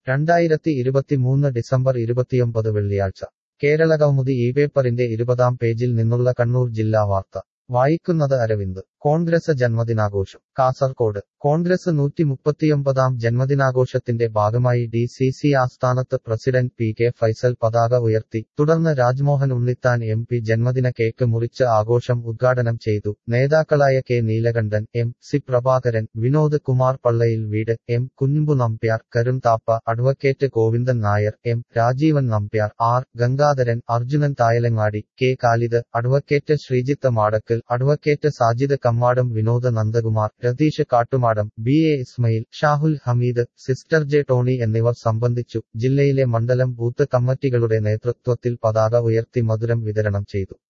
2023 December 29 വെള്ളിയാഴ്ച കേരളകൗമുദി ഈ പേപ്പറിന്റെ 20-ാം പേജിൽ നിന്നുള്ള കണ്ണൂർ ജില്ലാ വാർത്ത വായിക്കുന്നത് അരവിന്ദ്. കോൺഗ്രസ് ജന്മദിനാഘോഷം കാസർകോട്. കോൺഗ്രസ് 139-ാം ജന്മദിനാഘോഷത്തിന്റെ ഭാഗമായി DCC ആസ്ഥാനത്ത് പ്രസിഡന്റ് PK ഫൈസൽ പതാക ഉയർത്തി. തുടർന്ന് രാജ്മോഹൻ ഉണ്ണിത്താൻ MP ജന്മദിന കേക്ക് മുറിച്ച് ആഘോഷം ഉദ്ഘാടനം ചെയ്തു. നേതാക്കളായ കെ നീലകണ്ഠൻ, MC പ്രഭാകരൻ, വിനോദ് കുമാർ പള്ളയിൽ വീട്, M Kunhambu Nambiar, Karun Thappa, advocate Govindan Nair, M Rajeevan Nambiar, R Gangadharan, Arjunan Thayalangadi, K Khalid, advocate Sreejith Madakkal, advocate Sajid Kammadam, Vinod Nandakumar, Ratheesh Kattumadam, BA Ismail, Shahul Hameed, sister J Tony എന്നിവർ സംബന്ധിച്ചു. ജില്ലയിലെ മണ്ഡലം ബൂത്ത് കമ്മിറ്റികളുടെ നേതൃത്വത്തിൽ പതാക ഉയർത്തി മധുരം വിതരണം ചെയ്തു.